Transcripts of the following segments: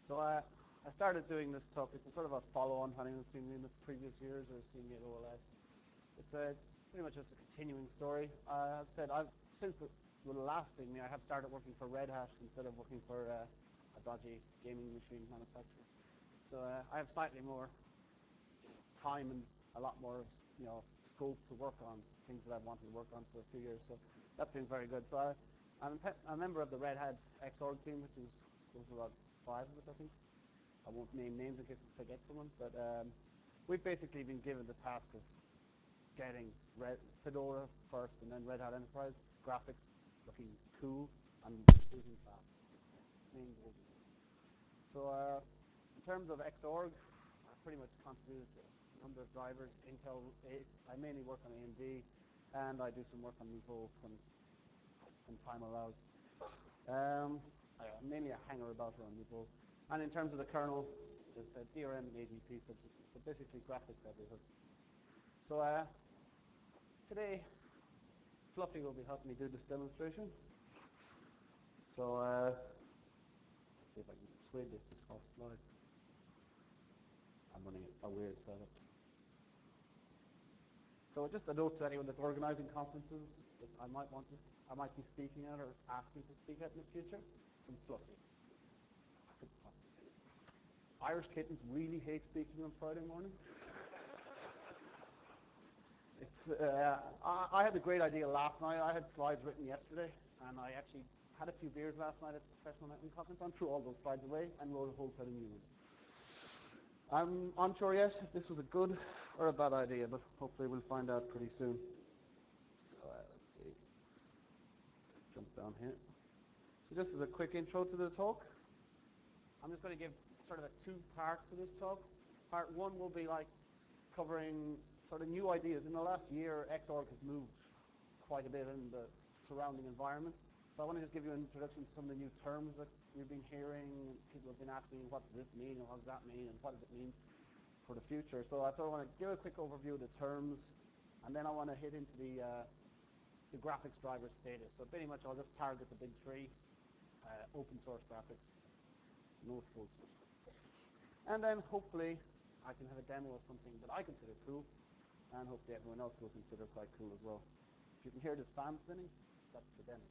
So I started doing this talk. It's a sort of a follow-on, having seen in the previous years or seen at OLS. It's pretty much just a continuing story. I've said since the last thing, I have started working for Red Hat instead of working for a dodgy gaming machine manufacturer. So I have slightly more time and a lot more, scope to work on things that I've wanted to work on for a few years. So that's been very good. So I'm a member of the Red Hat Xorg team, which is about 5 of us, I think. I won't name names in case I forget someone, but we've basically been given the task of getting Fedora first and then Red Hat Enterprise graphics looking cool and moving fast. Main goal. So in terms of Xorg, I pretty much contributed to a number of drivers. Intel 8, I mainly work on AMD, and I do some work on Evoke when time allows. Mainly a hanger about on Evoke. And in terms of the kernel, there's DRM and AGP subsystems, so basically graphics everything. So today, Fluffy will be helping me do this demonstration. So let's see if I can persuade this to swap slides. I'm running a weird setup. So just a note to anyone that's organizing conferences that I might be speaking at or asking to speak at in the future, I'm Fluffy. Irish kittens really hate speaking on Friday mornings. I had the great idea last night. I had slides written yesterday, and I actually had a few beers last night at the Professional Networking Conference. I threw all those slides away and wrote a whole set of new ones. I'm unsure yet if this was a good or a bad idea, but hopefully we'll find out pretty soon. So let's see. Jump down here. So just as a quick intro to the talk, I'm just going to give sort of 2 parts to this talk. Part 1 will be like covering sort of new ideas. In the last year, Xorg has moved quite a bit in the surrounding environment. So I want to just give you an introduction to some of the new terms that you've been hearing. People have been asking, what does this mean, and what does that mean, and what does it mean for the future? So I sort of want to give a quick overview of the terms, and then I want to hit into the graphics driver status. So pretty much I'll just target the big 3, open source graphics, no full source. And then hopefully I can have a demo of something that I consider cool, and hopefully everyone else will consider quite cool as well. If you can hear this fan spinning, that's the demo.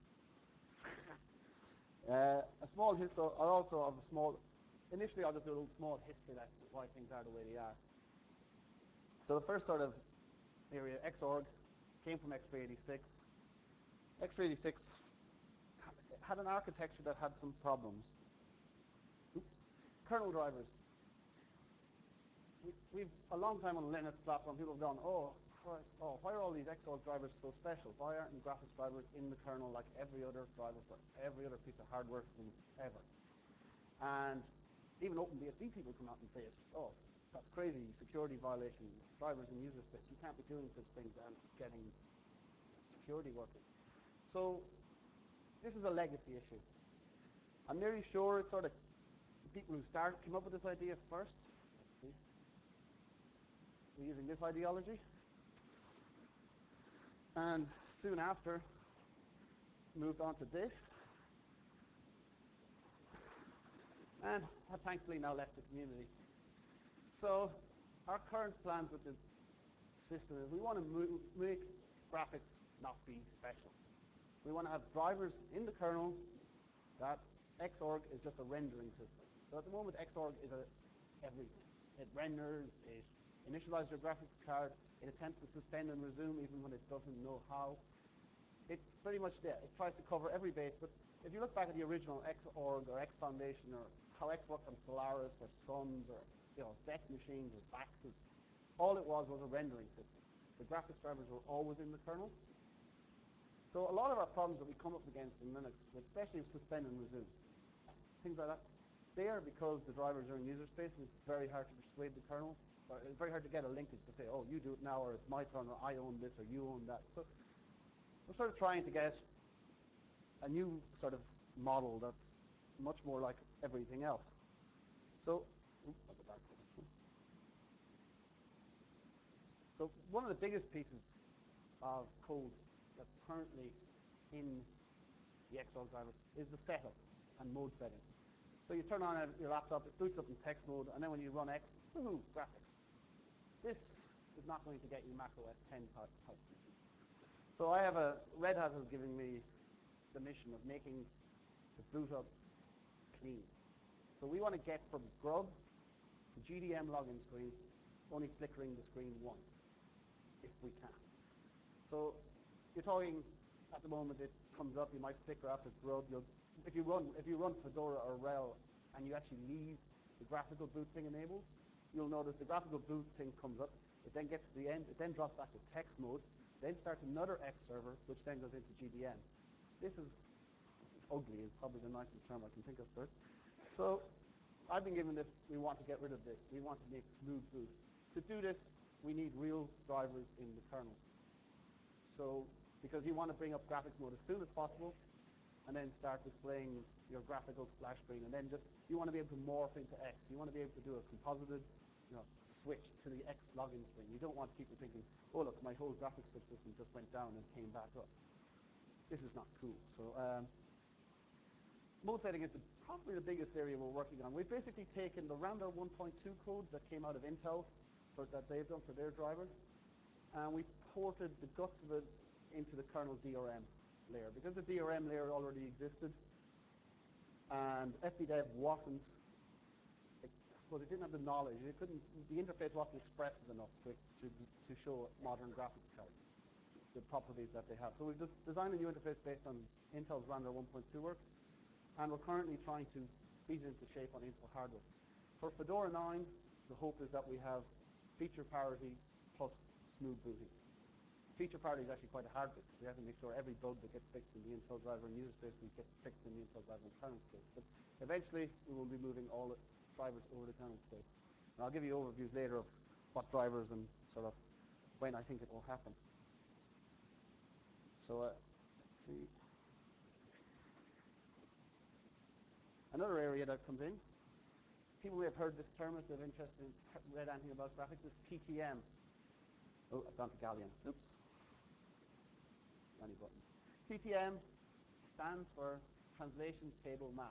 A small history, initially I'll just do a little small history lesson of why things are the way they are. So the first sort of area, Xorg, came from x386. x386 had an architecture that had some problems. Oops. Kernel drivers. We've a long time on the Linux platform, people have gone, oh Christ, why are all these Xorg drivers so special? Why aren't the graphics drivers in the kernel like every other driver for every other piece of hardware ever? And even OpenBSD people come out and say, oh, that's crazy, security violation, drivers in user space. You can't be doing such things and getting security working. So this is a legacy issue. I'm nearly sure it's sort of the people who came up with this idea first. Let's see. We're using this ideology. And soon after, moved on to this. And have thankfully now left the community. So our current plans with the system is we want to make graphics not be special. We want to have drivers in the kernel that Xorg is just a rendering system. So at the moment, Xorg is everything. It renders, it initializes your graphics card, it attempts to suspend and resume even when it doesn't know how. It pretty much it tries to cover every base, but if you look back at the original Xorg or X Foundation or how X worked on Solaris or Suns or DEC machines or Baxes, all it was a rendering system. The graphics drivers were always in the kernel. So a lot of our problems that we come up against in Linux, especially with suspend and resume, things like that, they are because the drivers are in user space and it's very hard to persuade the kernel, or it's very hard to get a linkage to say, oh, you do it now, or it's my turn, or I own this, or you own that. So we're sort of trying to get a new sort of model that's much more like everything else. So, I'll go back. So one of the biggest pieces of code that's currently in the Xorg driver is the setup and mode setting. So you turn on your laptop, it boots up in text mode, and then when you run X, woohoo, graphics. This is not going to get you Mac OS 10 type. So Red Hat has given me the mission of making the boot up clean. So we want to get from Grub, the GDM login screen, only flickering the screen once, if we can. So you're talking, at the moment it comes up, you might flicker after Grub. If you run Fedora or RHEL and you actually leave the graphical boot thing enabled, you'll notice the graphical boot thing comes up, it then gets to the end, it then drops back to text mode, then starts another X server, which then goes into GDM. This is ugly, is probably the nicest term I can think of for it. So I've been given this, we want to get rid of this. We want to make smooth boot. To do this, we need real drivers in the kernel. So, because you want to bring up graphics mode as soon as possible, and then start displaying your graphical splash screen, and then you want to be able to morph into X. You want to be able to do a composited, switch to the X login screen. You don't want people thinking, oh look, my whole graphics subsystem just went down and came back up. This is not cool. So mode setting is probably the biggest area we're working on. We've basically taken the Randall 1.2 code that came out of Intel, that they've done for their driver, and we ported the guts of it into the kernel DRM layer. Because the DRM layer already existed, and FBdev wasn't, I suppose it didn't have the knowledge, the interface wasn't expressive enough to show modern graphics cards, the properties that they have. So we've designed a new interface based on Intel's Randall 1.2 work, and we're currently trying to beat it into shape on Intel hardware. For Fedora 9, the hope is that we have feature parity plus smooth booting. Feature parity is actually quite a hard bit. We have to make sure every bug that gets fixed in the Intel driver and user space will get fixed in the Intel driver and kernel space. But eventually, we will be moving all the drivers over the kernel space. And I'll give you overviews later of what drivers and sort of when I think it will happen. So let's see. Another area that comes in, people may have heard this term if they're interested in read anything about graphics, is TTM. Oh, I've gone to Galleon. Oops. Many buttons. TTM stands for Translation Table Maps.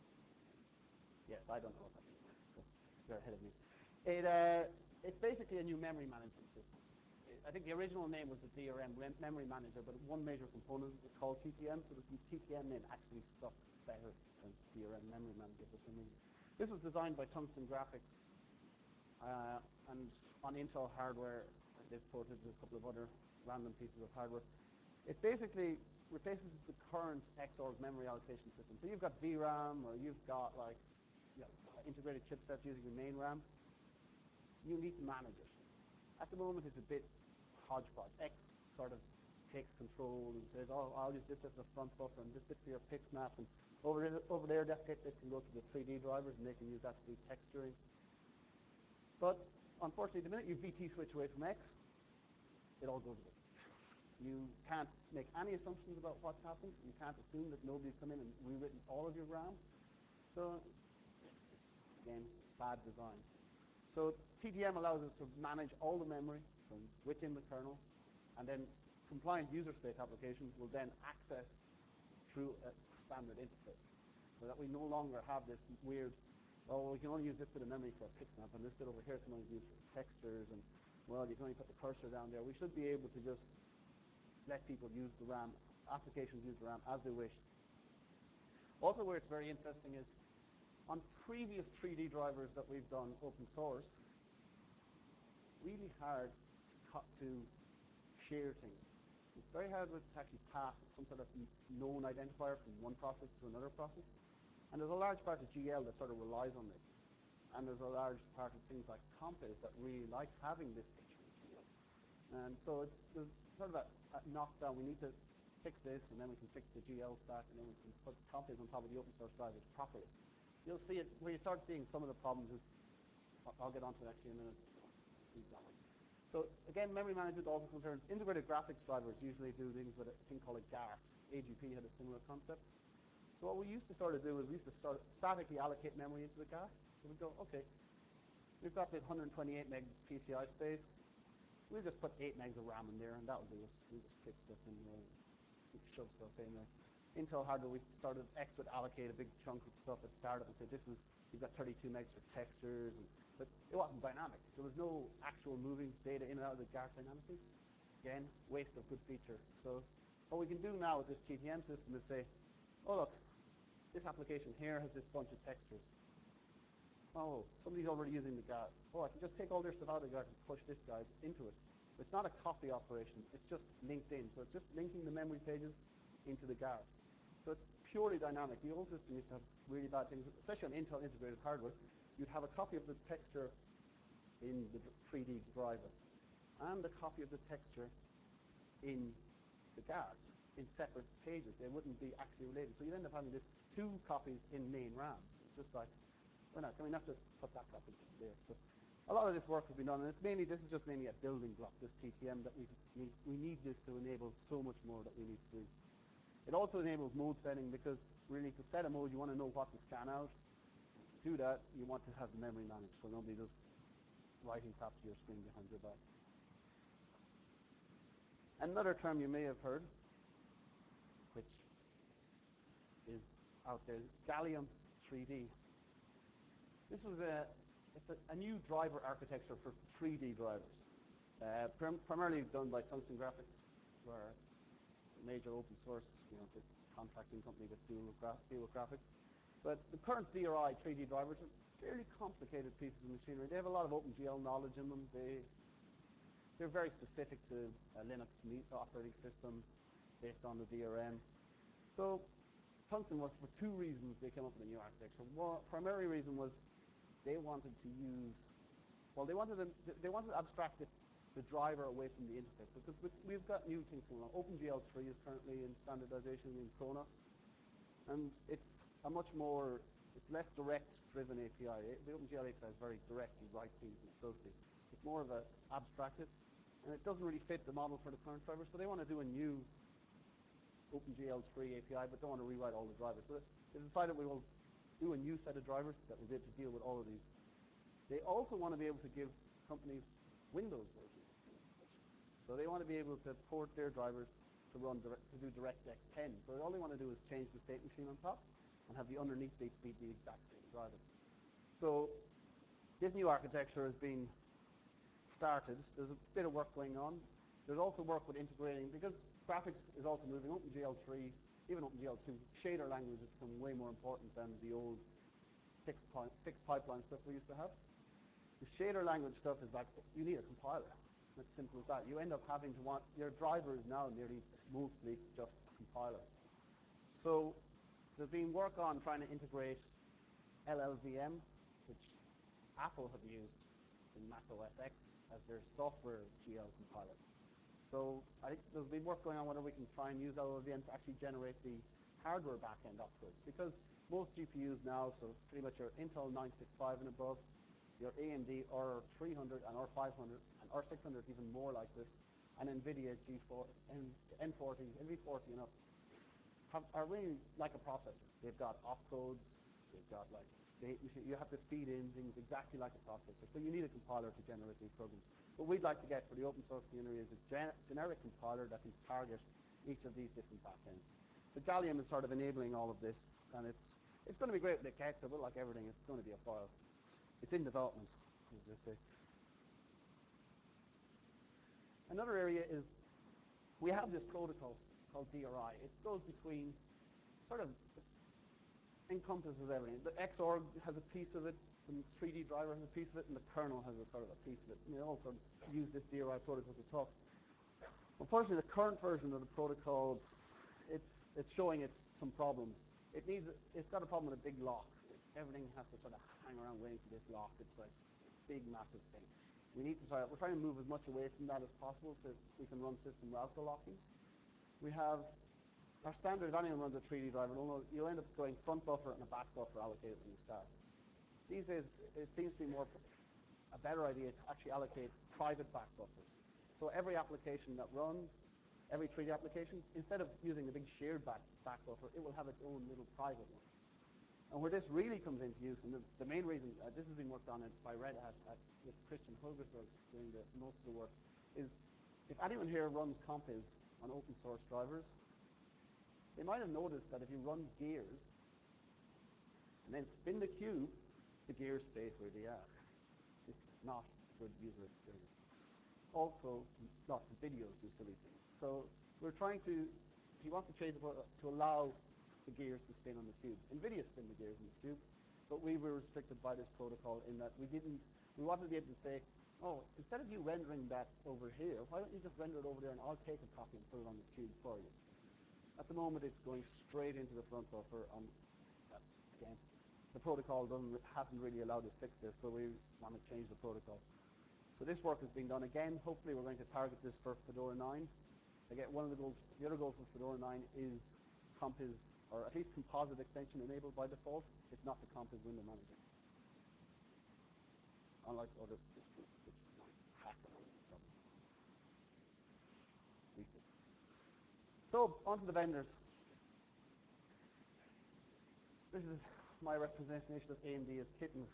Yes, I don't know what that means, so you're ahead of me. It's basically a new memory management system. I think the original name was the DRM Memory Manager, but one major component was called TTM, so the TTM name actually stuck better than DRM Memory Manager for some reason. This was designed by Tungsten Graphics, and on Intel hardware, they've ported a couple of other random pieces of hardware. It basically replaces the current Xorg memory allocation system. So you've got VRAM, or you've got integrated chipsets using the main RAM. You need to manage it. At the moment, it's a bit hodgepodge. X sort of takes control and says, oh, I'll use this bit for the front buffer and this bit for your pix maps, and over there, that bit can go to the 3D drivers, and they can use that to do texturing. But unfortunately, the minute you VT switch away from X, it all goes away. You can't make any assumptions about what's happened. You can't assume that nobody's come in and rewritten all of your RAM. So it's, again, bad design. So TTM allows us to manage all the memory from within the kernel, and then compliant user space applications will then access through a standard interface, so that we no longer have this weird, oh, we can only use this bit of memory for a pixmap, and this bit over here can only be used for textures, and, well, you can only put the cursor down there. We should be able to just let people use the RAM, applications use the RAM as they wish. Also, where it's very interesting is, on previous 3D drivers that we've done open source, really hard to share things. It's very hard to actually pass some sort of known identifier from one process to another process. And there's a large part of GL that sort of relies on this. And there's a large part of things like Compiz that really like having this feature in GL. And so there's sort of a knockdown. We need to fix this, and then we can fix the GL stack, and then we can put Compiz on top of the open source drivers properly. You'll see it, where you start seeing some of the problems is, I'll get onto it actually in a minute. So again, memory management also concerns integrated graphics drivers usually do things with a thing called a GAR. AGP had a similar concept. So what we used to sort of do is we used to sort of statically allocate memory into the GAR. So we'd go, okay, we've got this 128 meg PCI space. We'll just put 8 megs of RAM in there, and that'll do us. We'll just fix stuff and shove stuff in there. Intel hardware, we started, X would allocate a big chunk of stuff at startup and say, you've got 32 megs for textures, but it wasn't dynamic. There was no actual moving data in and out of the GART dynamically. Again, waste of good feature. So what we can do now with this TTM system is say, oh look, this application here has this bunch of textures. Oh, somebody's already using the GART. Oh, I can just take all their stuff out of the GART and push this guy's into it. It's not a copy operation. It's just linked in. So it's just linking the memory pages into the GART. So it's purely dynamic. The old system used to have really bad things, especially on Intel integrated hardware. You'd have a copy of the texture in the 3D driver and a copy of the texture in the GART in separate pages. They wouldn't be actually related. So you'd end up having this 2 copies in main RAM. It's just like, why not? Can we not just put that copy there? So a lot of this work has been done, and this is just mainly a building block, this TTM, that we need this to enable so much more that we need to do. It also enables mode setting, because really to set a mode, you want to know what to scan out. To do that, you want to have the memory managed, so nobody just writing crap to your screen behind your back. Another term you may have heard, which is out there, is Gallium 3D. This was it's a new driver architecture for 3D drivers, primarily done by Tungsten Graphics, where a major open source, the contracting company that deal with graphics. But the current DRI 3D drivers are fairly complicated pieces of machinery. They have a lot of OpenGL knowledge in them. They're very specific to a Linux operating system based on the DRM. So Tungsten worked for 2 reasons they came up with a new architecture. One primary reason was they wanted to use, they wanted to abstract the driver away from the interface. So because we've got new things going on. OpenGL 3 is currently in standardization in Kronos, and it's less direct-driven API. The OpenGL API is very direct. You write things and it does things. It's more of a abstracted, and it doesn't really fit the model for the current driver. So they want to do a new OpenGL 3 API, but don't want to rewrite all the drivers. So they decided we will do a new set of drivers that will be able to deal with all of these. They also want to be able to give companies Windows versions. So they want to be able to port their drivers to do DirectX 10. So all they want to do is change the state machine on top and have the underneath be the exact same driver. So this new architecture has been started. There's a bit of work going on. There's also work with integrating, because graphics is also moving. OpenGL 3, even OpenGL 2, shader language has become way more important than the old fixed pipeline stuff we used to have. The shader language stuff is like, you need a compiler. It's simple as that. You end up having to your driver is now nearly mostly just a compiler. So there's been work on trying to integrate LLVM, which Apple have used in Mac OS X as their software GL compiler. So I think there's been work going on whether we can try and use LLVM to actually generate the hardware backend upwards, because most GPUs now, so pretty much your Intel 965 and above, your AMD R300 and R500 and R600 even more like this, and NVIDIA G4 and N40, NV40 and up, are really like a processor. They've got opcodes, they've got like state machine. You have to feed in things exactly like a processor. So you need a compiler to generate these programs. What we'd like to get for the open source community is a generic compiler that can target each of these different backends. So Gallium is sort of enabling all of this, and it's going to be great with the Kexer, but like everything, it's going to be a file. It's in development, as they say. Another area is we have this protocol called DRI. It goes between it encompasses everything. The Xorg has a piece of it, the 3D driver has a piece of it, and the kernel has a sort of a piece of it. And they also use this DRI protocol to talk. Unfortunately, the current version of the protocol, it's showing some problems. It's got a problem with a big lock. Everything has to sort of hang around waiting for this lock. It's like a big, massive thing. We're trying to move as much away from that as possible so we can run system router locking. We have our standard, if anyone runs a 3D driver, you'll end up going front buffer and a back buffer allocated when you start. These days, it seems to be a better idea to actually allocate private back buffers. So every application that runs, every 3D application, instead of using the big shared back buffer, it will have its own little private one. And where this really comes into use, and the main reason this has been worked on by Red Hat with Christian Høgebjerg doing most of the work, is if anyone here runs Compiz on open source drivers, they might have noticed that if you run gears and then spin the cube, the gears stay where they are. This is not good user experience. Also, lots of videos do silly things. So we're trying to, he wants to change to allow the gears to spin on the cube. NVIDIA spin the gears on the cube, but we were restricted by this protocol in that we wanted to be able to say, oh, instead of you rendering that over here, why don't you just render it over there and I'll take a copy and put it on the cube for you. At the moment, it's going straight into the front buffer. Again, the protocol hasn't really allowed us to fix this, so we want to change the protocol. So this work is being done again. Hopefully, we're going to target this for Fedora 9. Again, the other goal for Fedora 9 is Compiz, or at least composite extension enabled by default. It's not the Compiz window manager. Unlike other So, onto the vendors. This is my representation of AMD as kittens.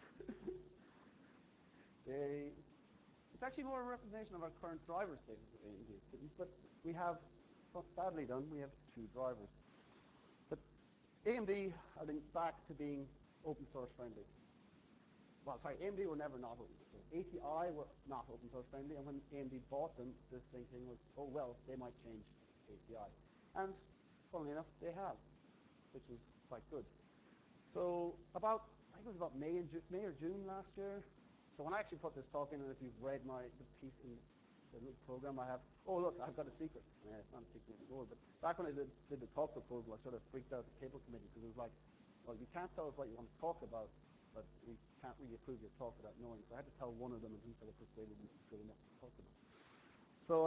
It's actually more a representation of our current driver status of AMD as kittens, but we have, badly done, we have 2 drivers. But AMD are back to being open source friendly. Well, sorry, AMD were never not open source. ATI were not open source friendly, and when AMD bought them, this thinking was, oh well, they might change ATI. And funnily enough, they have, which was quite good. So I think it was about May or June last year. So when I actually put this talk in, and if you've read the piece in the little program I have, oh look, I've got a secret. It's not a secret anymore, but back when I did the talk proposal, I sort of freaked out the cable committee because it was like, well, you can't tell us what you want to talk about, but we can't really approve your talk without knowing. So I had to tell one of them, and he sort of persuaded me it's good enough to talk about. So,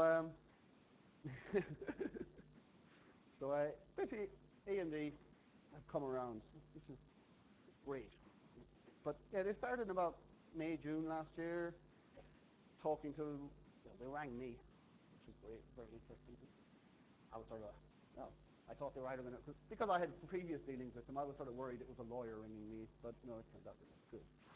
basically, AMD have come around, which is great. But yeah, they started in about May, June last year, talking to, they rang me, which was great, very interesting. I was sort of, I thought they were either going to, because I had previous dealings with them, I was sort of worried it was a lawyer ringing me, but no, it turned out it was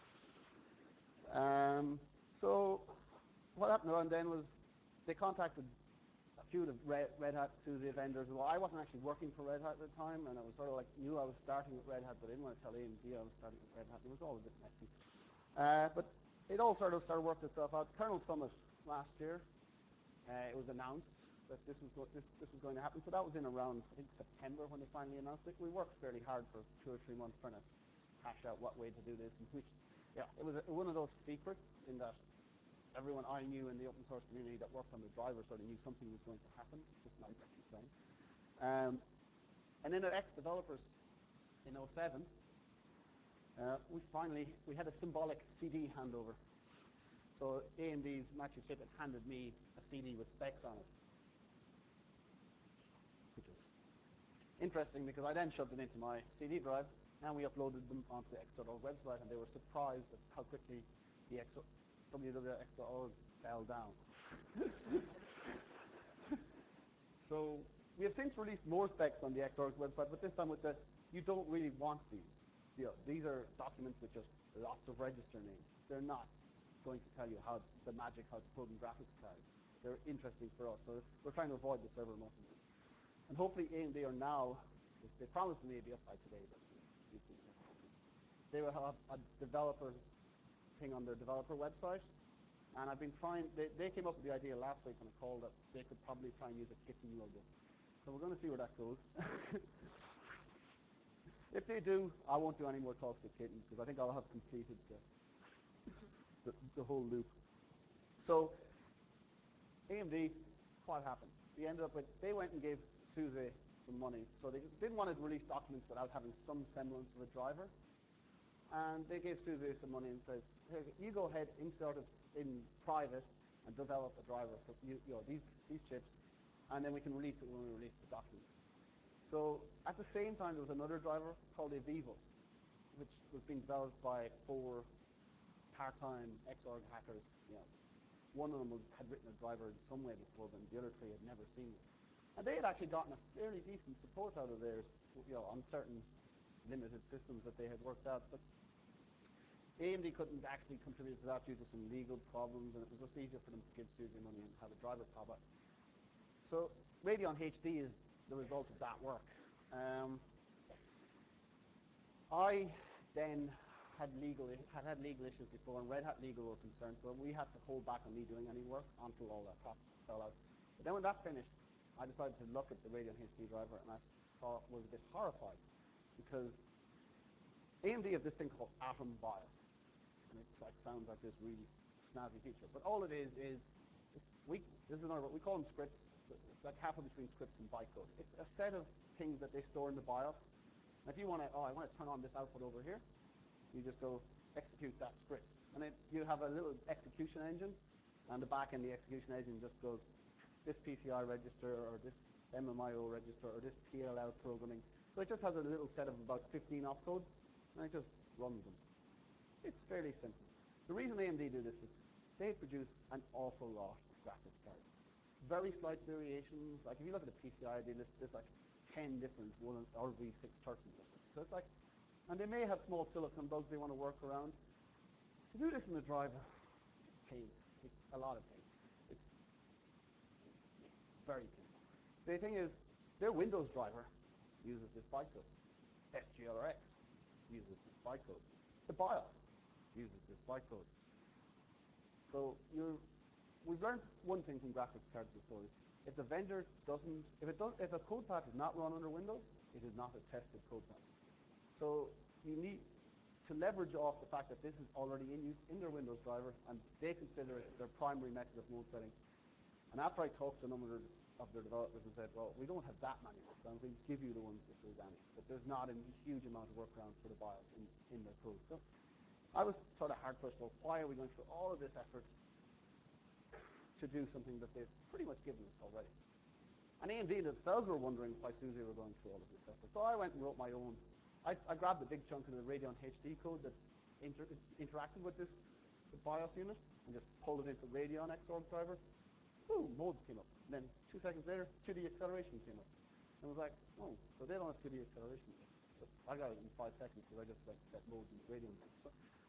good. So what happened around then was they contacted a few of the Red Hat SUSE vendors. Well, I wasn't actually working for Red Hat at the time, and I was sort of like, knew I was starting with Red Hat, but I didn't want to tell AMD I was starting with Red Hat. It was all a bit messy. But it all sort of started working itself out. Kernel Summit last year, it was announced that this was going to happen. So that was in around, I think, September when they finally announced it. We worked fairly hard for 2 or 3 months trying to hash out what way to do this. And which, yeah, it was one of those secrets in that everyone I knew in the open source community that worked on the driver sort of knew something was going to happen, just not exactly when. And then at X Developers in 2007, we had a symbolic CD handover. So AMD's Matthew Tippett handed me a CD with specs on it, which was interesting because I then shoved it into my CD drive, and we uploaded them onto the X.org website, and they were surprised at how quickly the www.x.org fell down. So we have since released more specs on the X.org website, but this time with the, you don't really want these. These are documents with just lots of register names. They're not going to tell you how to program graphics cards. They're interesting for us, so we're trying to avoid the server motion. And hopefully AMD are now, they promised me they'd be up by today, but they will have a developer thing on their developer website. And I've been trying, they came up with the idea last week on a call that they could probably try and use a kitten logo. So we're going to see where that goes. If they do, I won't do any more talks with kittens because I think I'll have completed the whole loop. So AMD, what happened? They went and gave SUSE some money. So they didn't want to release documents without having some semblance of a driver. And they gave SUSE some money and said, hey, you go ahead in private and develop a driver for these chips, and then we can release it when we release the documents. So at the same time, there was another driver called Evivo, which was being developed by 4 part-time Xorg hackers. One of them had written a driver in some way before, but the other 3 had never seen it. And they had actually gotten a fairly decent support out of theirs, on certain limited systems that they had worked out. But AMD couldn't actually contribute to that due to some legal problems, and it was just easier for them to give SUSE money and have a driver pop up. So Radeon HD is the result of that work. I then had legal issues before, and Red Hat legal were concerned, so we had to hold back on me doing any work until all that crap fell out. But then when that finished, I decided to look at the Radeon HD driver, and I was a bit horrified because AMD have this thing called Atom BIOS, and it sounds like this really snazzy feature. But all it is this is another, we call them scripts. It's like halfway between scripts and bytecode. It's a set of things that they store in the BIOS. And if you want to, I want to turn on this output over here, you just go execute that script. And then you have a little execution engine, and the back end of the execution engine just goes, this PCI register, or this MMIO register, or this PLL programming. So it just has a little set of about 15 opcodes, and it just runs them. It's fairly simple. The reason AMD do this is they produce an awful lot of graphics cards. Very slight variations. Like if you look at the PCI list, there's like 10 different RV630s or something. So it's like, and they may have small silicon bugs they want to work around. To do this in the driver, pain. It's a lot of pain. It's very painful. The thing is, their Windows driver uses this bytecode. FGLRX uses this bytecode. The BIOS uses this bytecode. So we've learned one thing from graphics cards before is if the vendor doesn't, if a code path is not run under Windows, it is not a tested code path. So you need to leverage off the fact that this is already in use in their Windows driver, and they consider it their primary method of mode setting. And after I talked to a number of their developers and said, well, we don't have that many workarounds, we give you the ones if there's any, but there's not a huge amount of workarounds for the BIOS in their code. So I was sort of hard pushed, well, why are we going through all of this effort to do something that they've pretty much given us already? And AMD themselves were wondering why SUSE were going through all of this effort. So I went and wrote my own. I grabbed the big chunk of the Radeon HD code that interacted with this BIOS unit and just pulled it into Radeon Xorg driver. Boom, modes came up. And then 2 seconds later, 2D acceleration came up. And I was like, oh, so they don't have 2D acceleration. But I got it in 5 seconds because I just like set modes in Radeon. So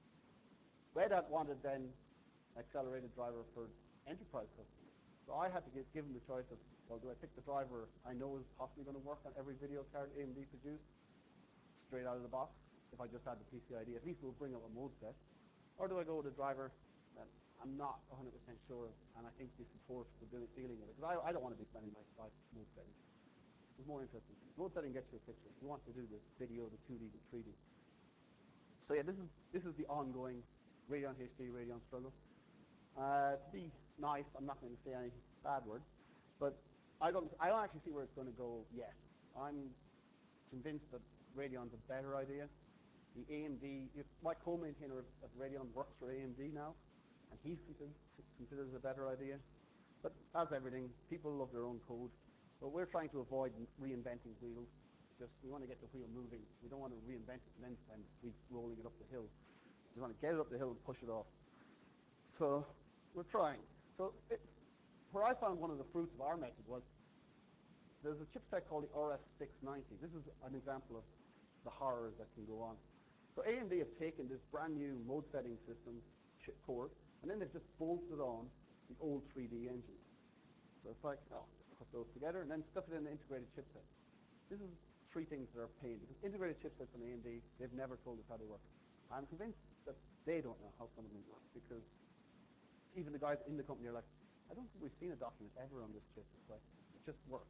Red Hat wanted then accelerated driver for enterprise customers. So I had to give them the choice of, well, do I pick the driver I know is possibly going to work on every video card AMD produced straight out of the box? If I just had the PCIe, at least it will bring up a mode set. Or do I go with a driver that I'm not 100% sure, and I think the support for dealing with it, because I don't want to be spending my time mode setting. It's more interesting. Mode setting gets you a picture. You want to do the video, the 2D, the 3D. So yeah, this is the ongoing Radeon HD, Radeon struggle. To be nice, I'm not going to say any bad words, but I don't actually see where it's going to go yet. I'm convinced that Radeon's a better idea. The AMD, my co-maintainer of Radeon works for AMD now, and he's considers a better idea. But as everything, people love their own code. But we're trying to avoid reinventing wheels. We want to get the wheel moving. We don't want to reinvent it and then spend weeks rolling it up the hill. We just want to get it up the hill and push it off. So we're trying. So where I found one of the fruits of our method was there's a chipset called the RS690. This is an example of the horrors that can go on. So AMD have taken this brand new mode setting system chip core, and then they've just bolted on the old 3D engine. So it's like, oh, just put those together and then stuck it in the integrated chipsets. This is three things that are pain, because integrated chipsets on AMD, they've never told us how they work. I'm convinced that they don't know how some of them work, because even the guys in the company are like, I don't think we've seen a document ever on this chip. It's like, it just works.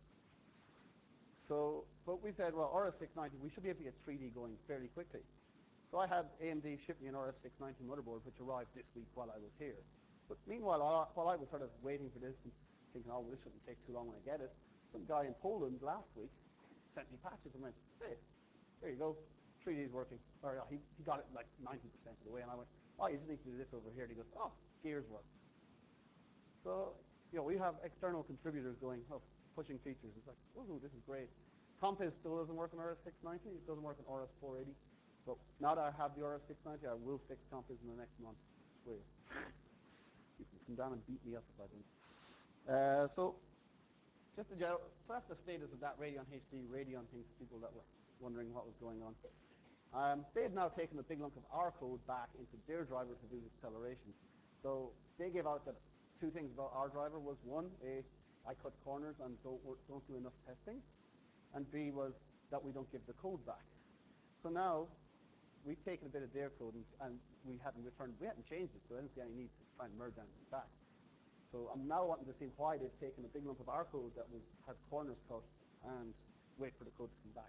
So, but we said, well, RS690, we should be able to get 3D going fairly quickly. So I had AMD ship me an RS690 motherboard, which arrived this week while I was here. But meanwhile, while I was sort of waiting for this and thinking, oh, well, this shouldn't take too long when I get it, some guy in Poland last week sent me patches and went, hey, there you go, 3D is working. Or he got it like 90% of the way, and I went, oh, you just need to do this over here. And he goes, oh, Gears works. So, we have external contributors going, oh, pushing features. It's like, woohoo, this is great. Compiz still doesn't work on RS690. It doesn't work on RS480. But now that I have the RS690, I will fix Compiz in the next month. I swear. You can come down and beat me up if I don't. So that's the status of that Radeon HD, Radeon thing for people that were wondering what was going on. They've now taken a big lunk of our code back into their driver to do acceleration. So they gave out that two things about our driver was, one, I cut corners and don't do enough testing. and B was that we don't give the code back. So now we've taken a bit of their code and we hadn't changed it, so I didn't see any need to try and merge anything back. So I'm now wanting to see why they've taken a big lump of our code that had corners cut and wait for the code to come back.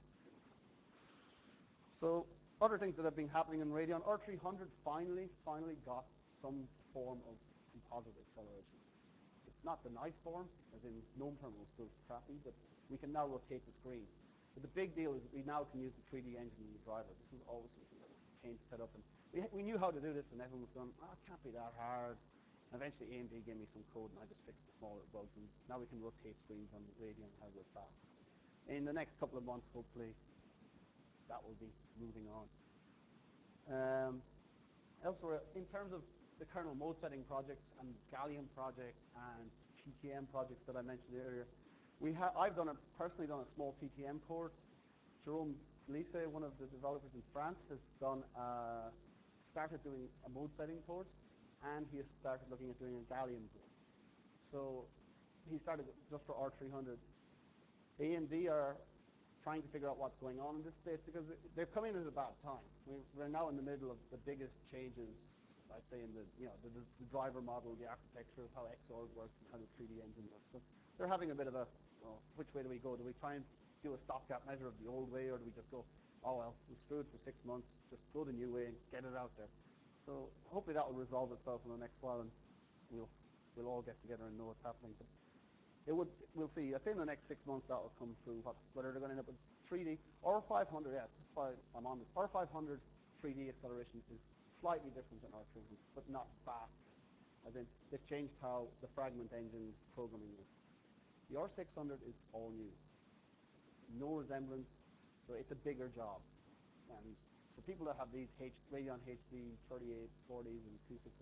So other things that have been happening in Radeon, R300 finally got some form of composite acceleration. It's not the nice form, as in GNOME terminal is still crappy, but we can now rotate the screen. But the big deal is that we now can use the 3D engine in the driver. This was always something that was a pain to set up, and we knew how to do this, and everyone was going, it can't be that hard. And eventually AMD gave me some code, and I just fixed the smaller bugs, and now we can rotate screens on the Radeon hardware fast. In the next couple of months, hopefully, that will be moving on. Elsewhere, in terms of the kernel mode setting projects and Gallium project and TTM projects that I mentioned earlier, I've personally done a small TTM course. Jerome Lise, one of the developers in France, has started doing a mode setting course, and he has started looking at doing a Gallium course. So he started just for R300. AMD are trying to figure out what's going on in this space because they're coming at a bad time. We're now in the middle of the biggest changes, I'd say, in the driver model, the architecture of how Xorg works and how the 3D engine works. So they're having a bit of a, which way do we go? Do we try and do a stopgap measure of the old way, or do we just go, oh well, we're screwed for 6 months, just go the new way and get it out there? So hopefully that will resolve itself in the next while, and we'll all get together and know what's happening. But we'll see. I'd say in the next 6 months that will come through, whether they're going to end up with 3D or 500. Yeah, just why I'm on this. R500 3D acceleration is slightly different than R300, but not fast. As in, they've changed how the fragment engine programming is. The R600 is all new. No resemblance, so it's a bigger job. And so people that have these Radeon HD 3840s and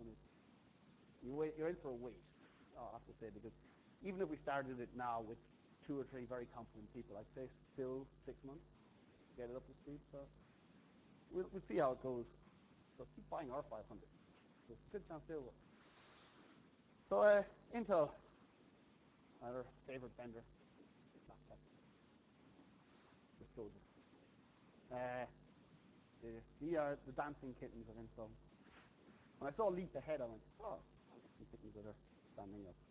2600s, you're in for a wait, I have to say, because even if we started it now with 2 or 3 very competent people, I'd say still 6 months to get it up to speed. So we'll see how it goes. So keep buying R500. There's a good chance they'll work. So Intel, our favorite vendor, it's not tech. Disclosure. The dancing kittens of Intel. When I saw Leap Ahead, I went, oh, I'll get some kittens that are standing up.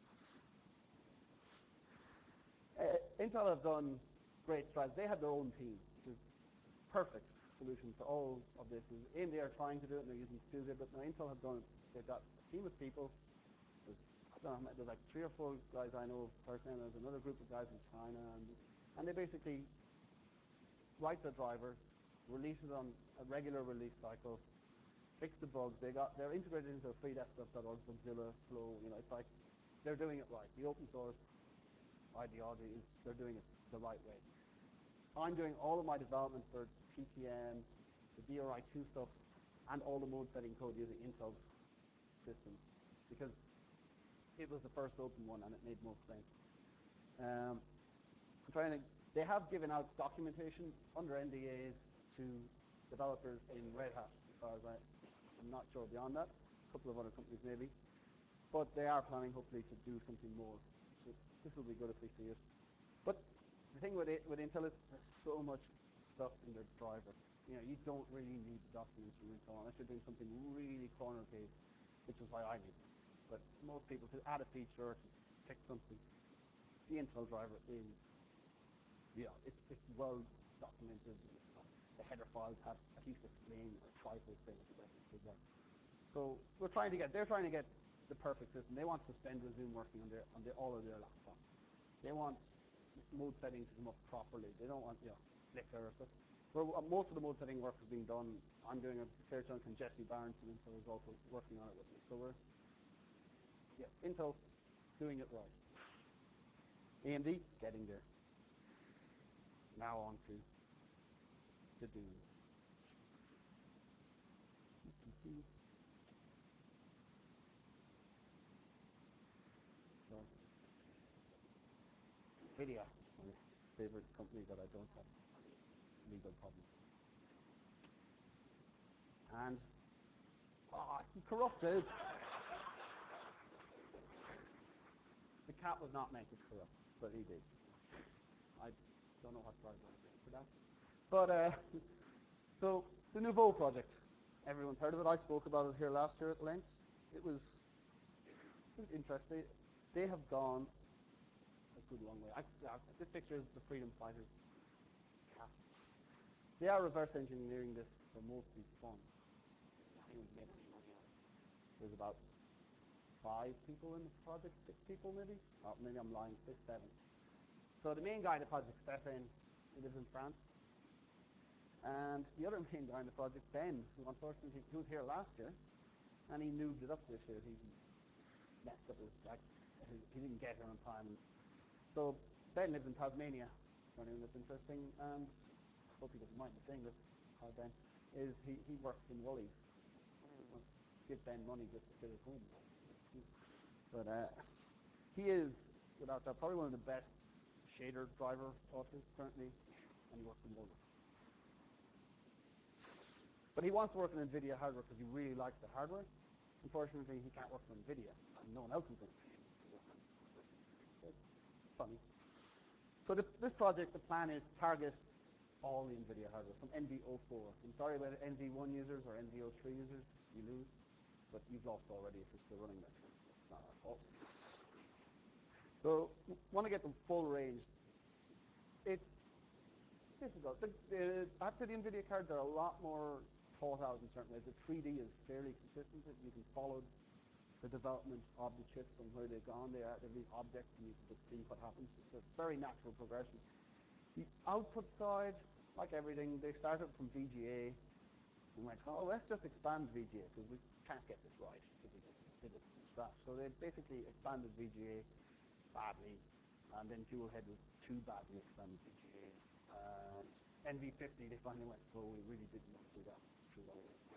Intel have done great strides. They have their own team, which is perfect solution for all of this. AMD are trying to do it, and they're using SUSE, but now Intel have done it. They've got a team of people. There's like 3 or 4 guys I know personally, and there's another group of guys in China, and they basically write the driver, release it on a regular release cycle, fix the bugs. They're integrated into a freedesktop.org, Bugzilla, Flow. It's like they're doing it right. The open source ideology is they're doing it the right way. I'm doing all of my development for TTM, the DRI2 stuff, and all the mode setting code using Intel's systems because it was the first open one and it made most sense. They have given out documentation under NDAs to developers in Red Hat, as far as I'm not sure beyond that. A couple of other companies maybe. But they are planning hopefully to do something more. So this will be good if we see it. But the thing with Intel is there's so much stuff in their driver. You don't really need the documents from Intel unless you're doing something really corner case, which is why I need them. But most people, to add a feature or to fix something, the Intel driver is, it's well documented. The header files have at least explain or try to explain what the is. So they're trying to get the perfect system. They want suspend resume working on all of their laptops. They want mode setting to come up properly. They don't want flicker or stuff. Well, most of the mode setting work is being done. I'm doing a fair chunk, and Jesse Barnes from Intel is also working on it with me. So Intel doing it right. AMD getting there. Now on to the Doom. So, NVIDIA, my favorite company that I don't have legal problems. And, he corrupted. The cat was not meant to corrupt, but he did. Don't know what driver I'm doing for that. But so the Nouveau project, everyone's heard of it. I spoke about it here last year at length. It was interesting. They have gone a good long way. This picture is the Freedom Fighters cat. They are reverse engineering this for mostly fun. I think we've made any money on it. There's about 5 people in the project, 6 people maybe. Oh, maybe I'm lying, say 7. So the main guy in the project, Stefan, he lives in France. And the other main guy in the project, Ben, who unfortunately he was here last year, and he noobed it up this year. He messed up he didn't get here on time. So Ben lives in Tasmania, for anyone that's interesting, and I hope he doesn't mind me saying this. Hi Ben, is he works in Woolies. Give Ben money just to sit at home. But he is, without doubt, probably one of the best shader driver authors currently, and he works in Woolies. But he wants to work on NVIDIA hardware because he really likes the hardware. Unfortunately, he can't work on NVIDIA, and no one else is going to. So it's funny. So this project, the plan is target all the NVIDIA hardware from NV04. I'm sorry about NV1 users or NV03 users, you lose, but you've lost already if you're still running that. It's not our fault. So want to get the full range. It's difficult. I have to say the NVIDIA cards are a lot more thought out in certain ways. The 3D is fairly consistent. You can follow the development of the chips and where they've gone. They're these objects, and you can just see what happens. It's a very natural progression. The output side, like everything, they started from VGA and went, oh, let's just expand VGA because we can't get this right if we just did it from scratch. So they basically expanded VGA badly, and then dual head was too badly expanded VGAs. NV50, they finally went, oh, we really didn't want to do that. It's true.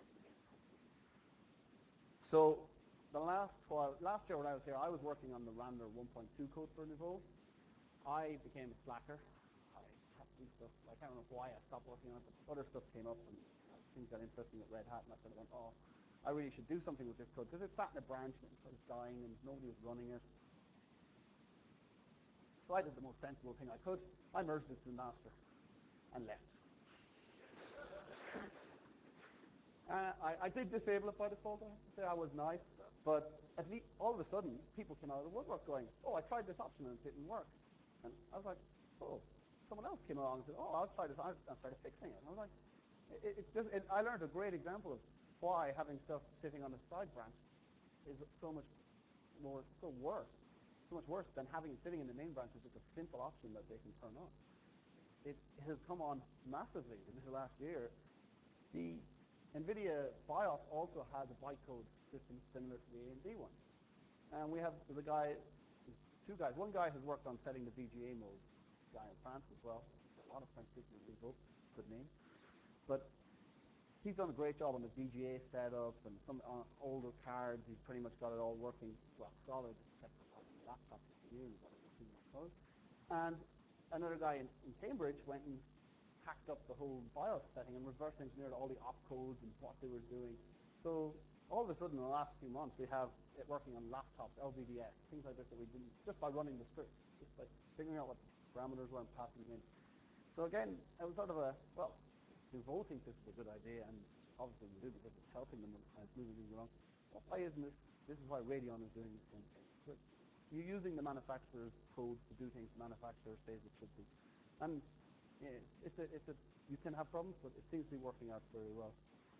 So the last year when I was here, I was working on the Randor 1.2 code for Nouveau. I became a slacker. I had to do stuff. I can't remember why I stopped working on it, but other stuff came up and things got interesting with Red Hat, and I sort of went, oh, I really should do something with this code because it sat in a branch and it was sort of dying and nobody was running it. So I did the most sensible thing I could. I merged it to the master and left. I did disable it by default, I have to say. I was nice, but at least all of a sudden people came out of the woodwork going, oh, I tried this option and it didn't work. And I was like, oh, someone else came along and said, oh, I'll try this. I started fixing it. And I was like, I learned a great example of why having stuff sitting on a side branch is so much worse than having it sitting in the main branch, which is a simple option that they can turn on. It has come on massively in this last year. The NVIDIA BIOS also has a bytecode system similar to the AMD one. And there's two guys. One guy has worked on setting the VGA modes, a guy in France as well. A lot of French people in Nouveau, good name. But he's done a great job on the VGA setup and some older cards. He's pretty much got it all working rock solid, except for the laptop is new, solid. And another guy in Cambridge went and hacked up the whole BIOS setting and reverse engineered all the opcodes and what they were doing. So all of a sudden in the last few months we have it working on laptops, LVDS, things like this that we didn't, just by running the script, just by figuring out what parameters were and passing them in. So again, it was sort of Nouveau thinks this is a good idea, and obviously we do because it's helping them and it's moving things along. Well, why isn't this? This is why Radeon is doing the same thing. So you're using the manufacturer's code to do things the manufacturer says it should be. And yeah, you can have problems, but it seems to be working out very well.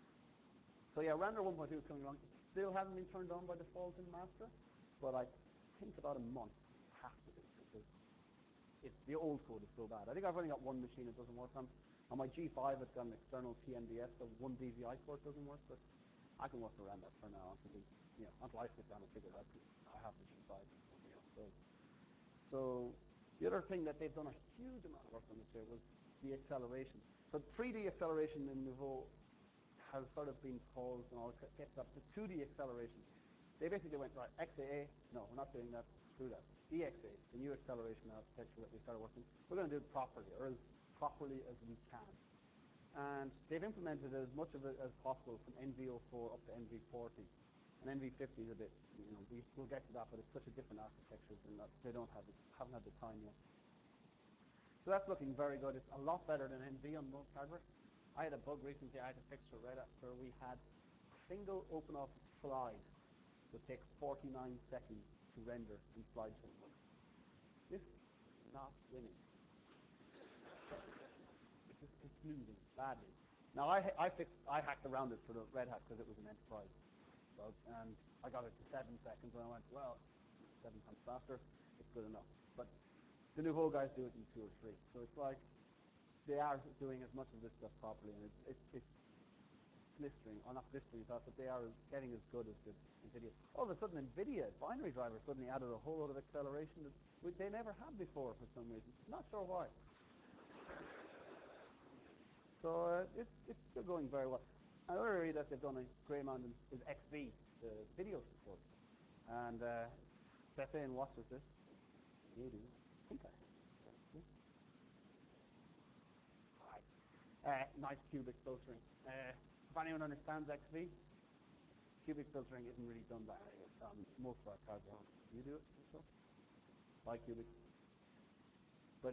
So yeah, Randor 1.2 is coming along. It still hasn't been turned on by default in master, but I think about a month it has to be because the old code is so bad. I think I've only got one machine it doesn't work on. On my G5, it's got an external TMDS, so one DVI port doesn't work, but I can work around that for now until I sit down and figure it out because I have the G5 and nobody else does. So the other thing that they've done a huge amount of work on this year was the acceleration. So 3D acceleration in Nouveau has sort of been paused and all gets up to 2D acceleration. They basically went, right, XAA, no, we're not doing that, screw that. EXA, the new acceleration architecture that we started working, we're going to do it properly, or as properly as we can. And they've implemented as much of it as possible from NV04 up to NV40. And NV50 is a bit, we'll get to that, but it's such a different architecture than that they haven't had the time yet. So that's looking very good. It's a lot better than NV on most hardware. I had a bug recently I had to fix for Red Hat where we had a single open office slide would take 49 seconds to render in slideshow. This is not winning. It's losing badly. Now I hacked around it for the Red Hat because it was an enterprise bug, and I got it to 7 seconds, and I went, well, 7 times faster, it's good enough. But the Nouveau guys do it in 2 or 3, so it's like they are doing as much of this stuff properly, and it's blistering, or not blistering fast, but they are getting as good as the NVIDIA. All of a sudden, NVIDIA binary driver suddenly added a whole lot of acceleration that they never had before for some reason. Not sure why. So they're going very well. Another area that they've done a great amount in is XV, the video support. And Stefan watches this. You do. I think I have this. Nice cubic filtering. If anyone understands XV, cubic filtering isn't really done by most of our cards. You do it? By cubic. But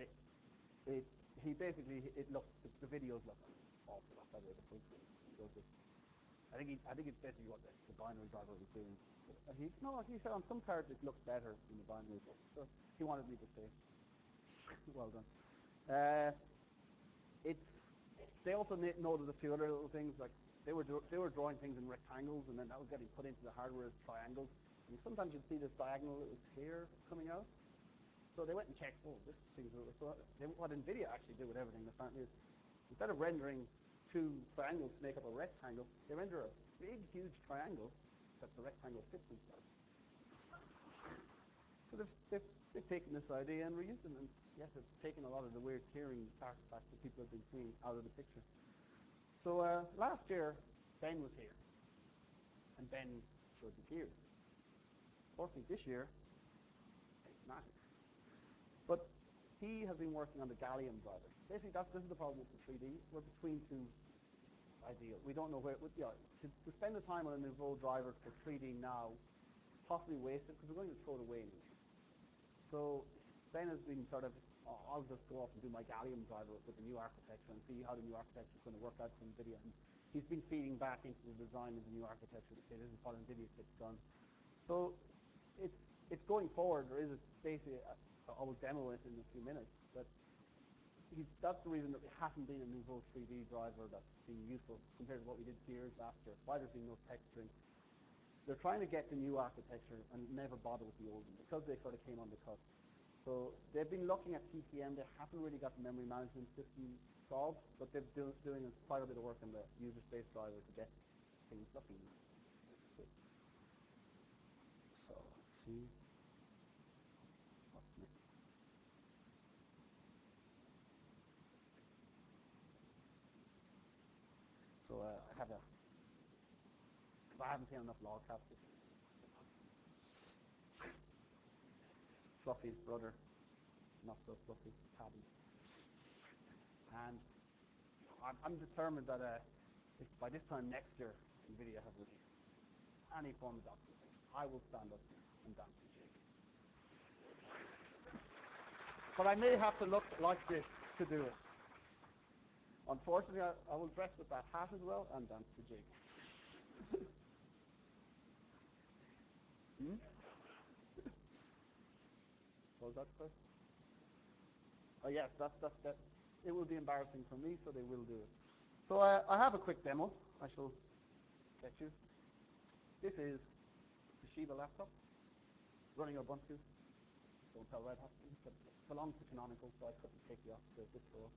the videos look awful by the way the full screen does this. I think it's basically what the binary driver was doing. He said on some cards it looks better in the binary driver. So he wanted me to say, well done. They also noticed a few other little things, like they were drawing things in rectangles, and then that was getting put into the hardware as triangles. And sometimes you'd see this diagonal little tear coming out. So they went and checked, this thing's what NVIDIA actually did with everything apparently is, instead of rendering 2 triangles to make up a rectangle, they render a big, huge triangle that the rectangle fits inside. So they've taken this idea and reused it, and yes, it's taken a lot of the weird tearing artifacts that people have been seeing out of the picture. So last year, Ben was here, and Ben showed the tears. Fortunately, this year, he's not here. But he has been working on the gallium driver. Basically, this is the problem with the 3D. We're between 2 ideal. We don't know where. To spend the time on a Nouveau driver for 3D now is possibly wasted because we're going to throw it away. So Ben has been sort of, I'll just go off and do my gallium driver with the new architecture and see how the new architecture is going to work out for NVIDIA. And he's been feeding back into the design of the new architecture to say this is what NVIDIA gets done. So it's going forward. There is basically I will demo it in a few minutes, but that's the reason that it hasn't been a Nouveau 3D driver that's been useful compared to what we did years last year. Why there's been no texturing. They're trying to get the new architecture and never bother with the old one because they sort of came on the cusp. So they've been looking at TTM. They haven't really got the memory management system solved, but they're doing quite a bit of work on the user space driver to get things looking nice. So let's see. What's next? So I have because I haven't seen enough log capsules. Fluffy's brother, not so fluffy, Tabby. And I'm determined that if by this time next year NVIDIA have released any form of documentation, I will stand up and dance and shake. But I may have to look like this to do it. Unfortunately, I will dress with that hat as well and dance the jig. What was that question? Oh yes, that's that. It will be embarrassing for me, so they will do it. So I have a quick demo. I shall get you. This is a Toshiba laptop running Ubuntu. Don't tell Red Hat, but it belongs to Canonical, so I couldn't take you off the distro.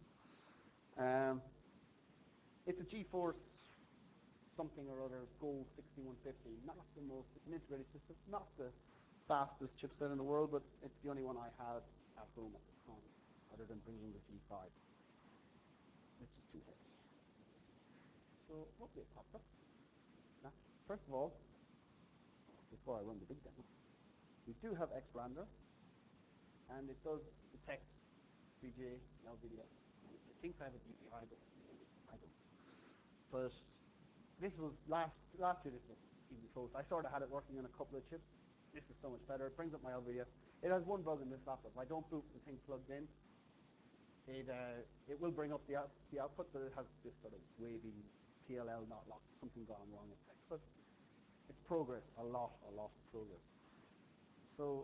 It's a GeForce something or other Gold 6150. Not the most. It's an integrated system. Not the fastest chipset in the world, but it's the only one I had at home at the time, other than bringing the G5, which is too heavy. So hopefully it pops up. Now, first of all, before I run the big demo, we do have XRander, and it does detect VGA, LVDS. I think I have a DPI, but I don't. But this was last year. This was even close. I sort of had it working on a couple of chips. This is so much better. It brings up my LVDS. It has one bug in this laptop. If I don't boot the thing plugged in, it will bring up the output, but it has this sort of wavy PLL not locked, something gone wrong effect. But it's progress, a lot of progress. So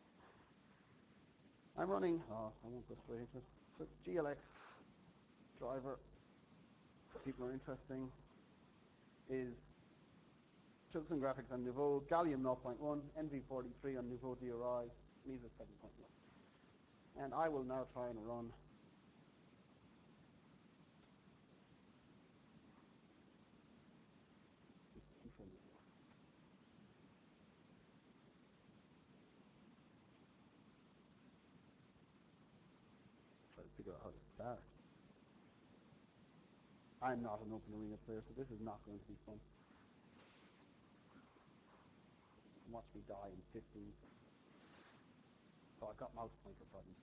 I'm running, I won't go straight into it. So GLX driver, for people who are interesting, is Chooks and Graphics on Nouveau, Gallium 0.1, NV43 on Nouveau DRI, Mesa 7.1. And I will now try and run try to figure out how to start. I'm not an open arena player, so this is not going to be fun. Watch me die in 15 seconds. Oh, I've got mouse pointer problems.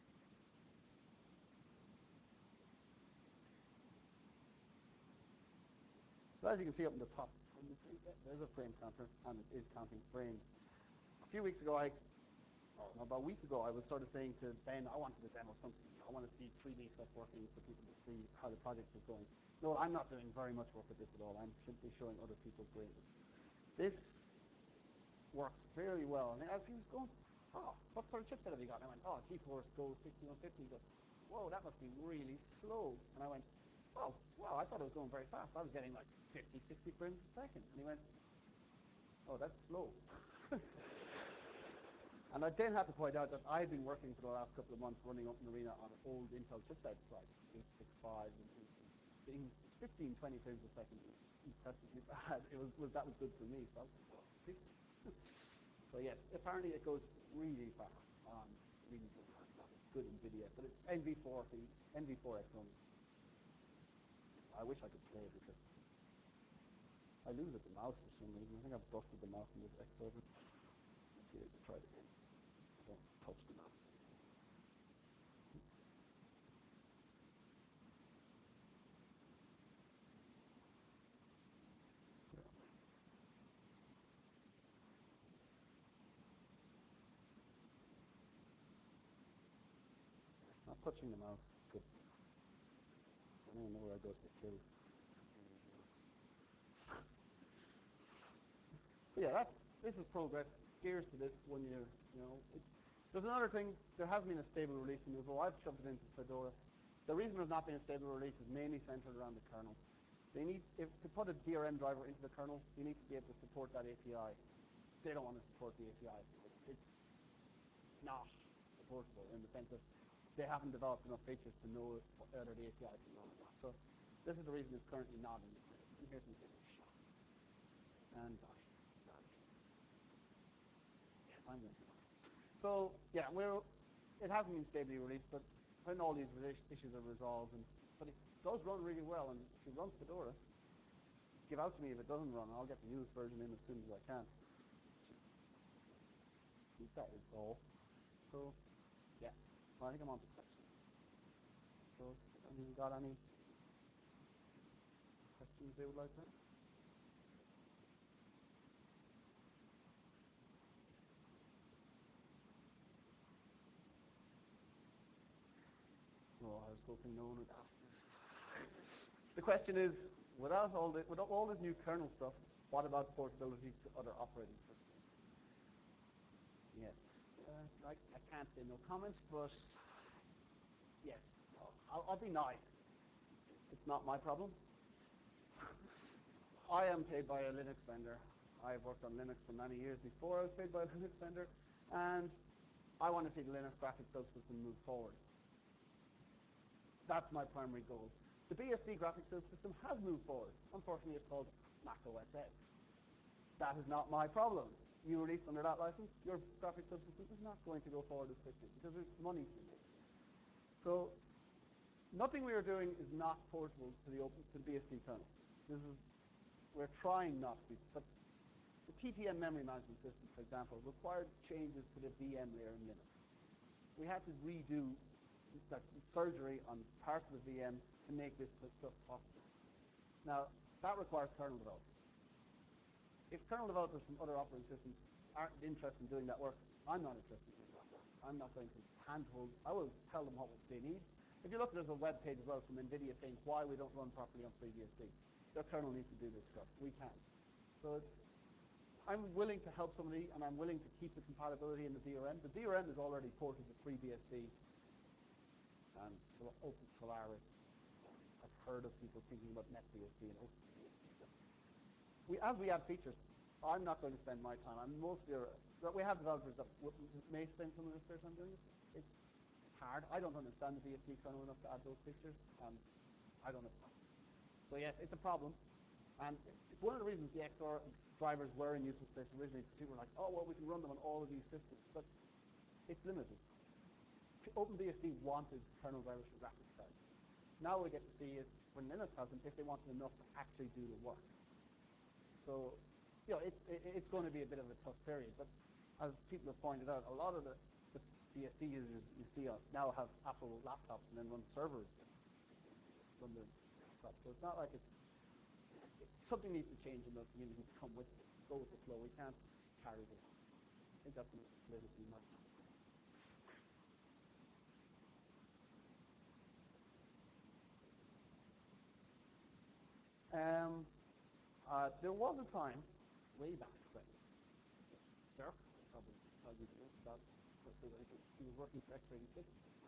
So as you can see up in the top, there's a frame counter, and it is counting frames. A few weeks ago, about a week ago, I was sort of saying to Ben, I wanted to demo something. I want to see 3D stuff working for people to see how the project is going. No, I'm not doing very much work with this at all. I'm simply showing other people's greatness. This works very well. And as he was going, oh, what sort of chipset have you got? And I went, oh, GeForce Go 6150. He goes, whoa, that must be really slow. And I went, oh, wow, I thought it was going very fast. I was getting like 50, 60 frames a second. And he went, oh, that's slow. And I then had to point out that I've been working for the last couple of months running up an arena on old Intel chipsets like 865 and 15, 20 frames a second. Impressively bad. That was good for me. So, so yes, apparently it goes really fast. Really good NVIDIA, but it's NV4X only. I wish I could play it because I lose at the mouse for some reason. I think I've busted the mouse in this X server. Let's see if I can try it again. Don't touch the mouse. It's not touching the mouse. Good. So I don't even know where I go to get killed. So yeah, this is progress. Gears to this 1 year. There's another thing. There hasn't been a stable release in Nouveau. I've shoved it into Fedora. The reason there's not been a stable release is mainly centered around the kernel. To put a DRM driver into the kernel, you need to be able to support that API. They don't want to support the API. It's not supportable in the sense that they haven't developed enough features to know whether the API can run or not. So this is the reason it's currently not in. And here's me getting shot. And yes, I'm going to. So yeah, it hasn't been stably released, but when all these issues are resolved, but it does run really well, and if you run Fedora, give out to me if it doesn't run. I'll get the used version in as soon as I can. That is all. So yeah, well, I think I'm on to questions. So have you got any questions they would like to ask? Oh, I was hoping no one would ask this. The question is, with all this new kernel stuff, what about portability to other operating systems? Yes. I can't say no comment, but yes, I'll be nice. It's not my problem. I am paid by a Linux vendor. I've worked on Linux for many years before I was paid by a Linux vendor, and I want to see the Linux graphics subsystem move forward. That's my primary goal. The BSD graphics subsystem has moved forward. Unfortunately, it's called Mac OS X. That is not my problem. You released under that license, your graphics subsystem is not going to go forward as quickly because there's money to it. So nothing we are doing is not portable to the BSD kernel. We're trying not to be, but the TTM memory management system, for example, required changes to the VM layer in Linux. We had to redo that surgery on parts of the VM to make this stuff possible. Now, that requires kernel developers. If kernel developers from other operating systems aren't interested in doing that work, I'm not interested in doing that work. I'm not going to handhold. I will tell them what they need, If you look, there's a web page as well from NVIDIA saying why we don't run properly on FreeBSD. Their kernel needs to do this stuff. We can't. So I'm willing to help somebody, and I'm willing to keep the compatibility in the DRM. The DRM is already ported to FreeBSD and Open Solaris. I've heard of people thinking about NetBSD and OpenBSD. As we add features, I'm not going to spend my time. We have developers that may spend some of their spare time doing it. It's hard. I don't understand the BSD kernel enough to add those features, and I don't know. So yes, it's a problem, and it's one of the reasons the XOR drivers were in useful space originally. People were like, oh well, we can run them on all of these systems, but it's limited. OpenBSD wanted kernel drivers for graphics cards. Now we get to see it when Linux has them if they wanted enough to actually do the work. So, it's going to be a bit of a tough period, but as people have pointed out, a lot of the BSD users you see now have Apple laptops and then run servers from the laptop. So it's not like something needs to change in the community to come with it. Go with the flow. We can't carry this. I think that's a little too much. There was a time, way back when, Dirk probably tell you about he was working for X86.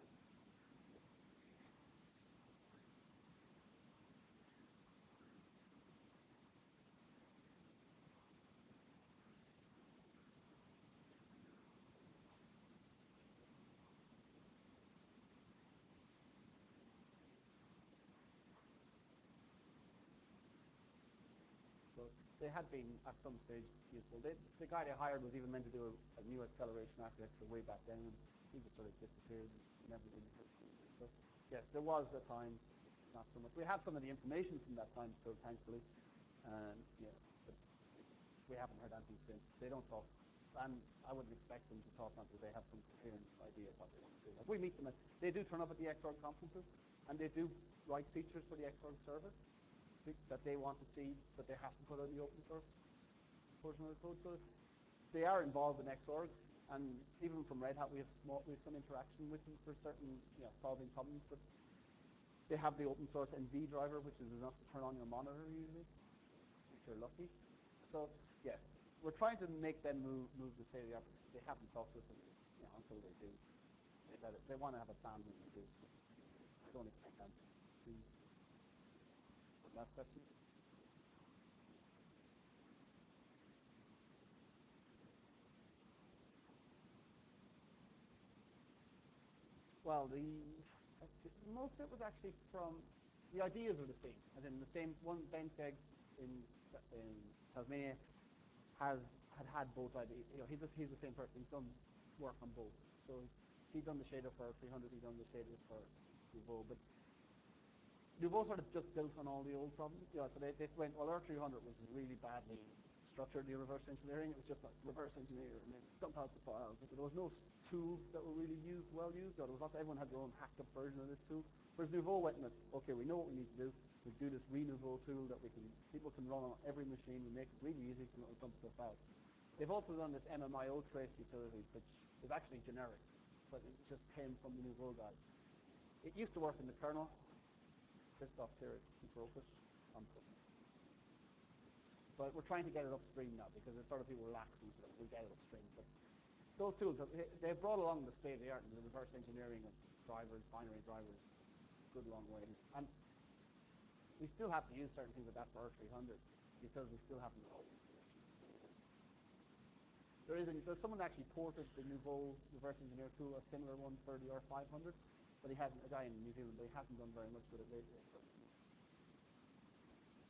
So they had been at some stage useful. The guy they hired was even meant to do a new acceleration architecture way back then, and he just sort of disappeared and never did it. So yes, there was a time, not so much. We have some of the information from that time still, thankfully, and but we haven't heard anything since. They don't talk, and I wouldn't expect them to talk until they have some coherent idea of what they want to do. Like we meet them they do turn up at the XORG conferences, and they do write features for the XORG service that they want to see, but they have to put out the open source portion of the code. So they are involved in XORG, and even from Red Hat, we have some interaction with them for certain, solving problems. But they have the open source NV driver, which is enough to turn on your monitor usually, if you're lucky. So yes, we're trying to make them move the state of the art. They haven't talked to us until they do. They want to have a plan when they do. I don't expect them to. Last question. Well, most of it was actually from the ideas are the same. As in the same one, Ben Skeggs in Tasmania had both ideas. He's the same person. He's done work on both. So he'd done the shader for 300. He'd done the shader for Nouveau, but Nouveau sort of just built on all the old problems. So they went, well, R300 was really badly structured, the reverse engineering. It was just like reverse engineer and then dump out the files. There was no tools that were really well used. There was not, everyone had their own hacked up version of this tool. Whereas Nouveau went and okay, we know what we need to do. We do this Renouveau tool that people can run on every machine. We make it really easy to dump stuff out. They've also done this MMIO trace utility, which is actually generic, but it just came from the Nouveau guys. It used to work in the kernel. Christoph's here to broke it. But we're trying to get it upstream now because it's sort of people relaxing, so we get it upstream. But those tools, they've brought along the state of the art in the reverse engineering of drivers, binary drivers, a good long way. And we still have to use certain things like that for R300 because we still haven't. There's someone actually ported the Nouveau reverse engineer tool, a similar one for the R500, but a guy in New Zealand, but he hasn't done very much with it lately.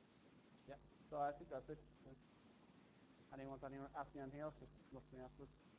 Yeah, so I think that's it. Anyone ask me anything else, just look me afterwards.